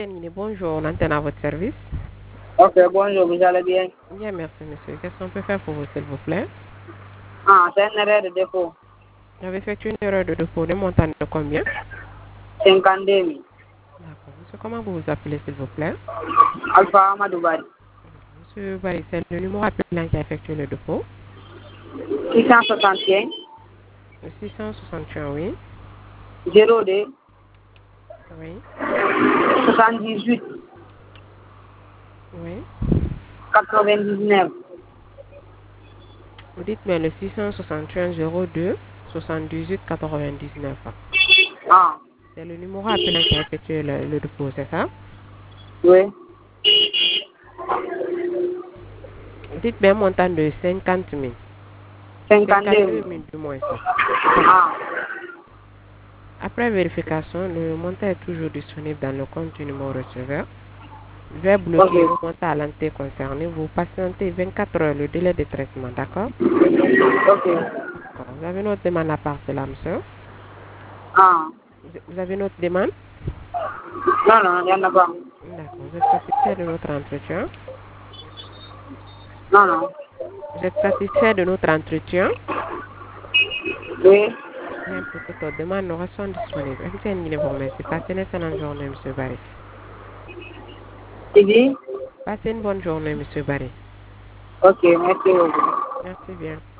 Bonjour, l'antenne à votre service. Ok, bonjour, vous allez bien? Bien, merci, monsieur. Qu'est-ce qu'on peut faire pour vous, s'il vous plaît? Ah, c'est une erreur de dépôt. Vous avez fait une erreur de dépôt de montant de combien? 52 000. D'accord. Monsieur, comment vous vous appelez, s'il vous plaît? Alpha Amadou Bari. Monsieur Barry, c'est le numéro appelant qui a effectué le dépôt. 661 Le 661, oui. 02 Oui. 78 Oui. 99. Vous dites bien le 661 02 78 99. Ah, C'est le numéro appelant qui a effectué le dépôt, c'est ça? oui. Dites bien un montant de 50 000. 52 52 000. 000 du moins. Ah, Après vérification, le montant est toujours disponible dans le compte du numéro receveur. Je vais ok. bloquer le montant à l'entité concernée. Vous patientez 24 heures le délai de traitement, d'accord? Ok. D'accord. Vous avez une autre demande à part cela, monsieur? Ah, Vous avez une autre demande? non, non, il n'y en a pas. D'accord. Vous êtes satisfait de notre entretien? Non, non. Vous êtes satisfait de notre entretien? Oui. Bien, pour toute autre demande, nous restons disponibles. Vous remercie. Passez une excellente journée, monsieur Barry. Tu dis? Passez une bonne journée, monsieur Barry. Ok, merci beaucoup. Merci bien.